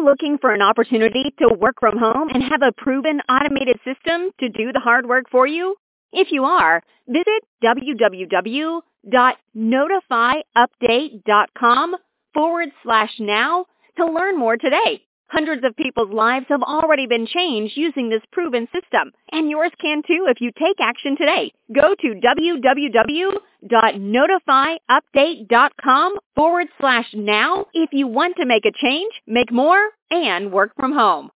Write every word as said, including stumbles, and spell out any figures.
looking for an opportunity to work from home and have a proven automated system to do the hard work for you? If you are, visit www.notifyupdate.com forward slash now to learn more today. Hundreds of people's lives have already been changed using this proven system, and yours can too if you take action today. Go to www.notifyupdate.com forward slash now if you want to make a change, make more, and work from home.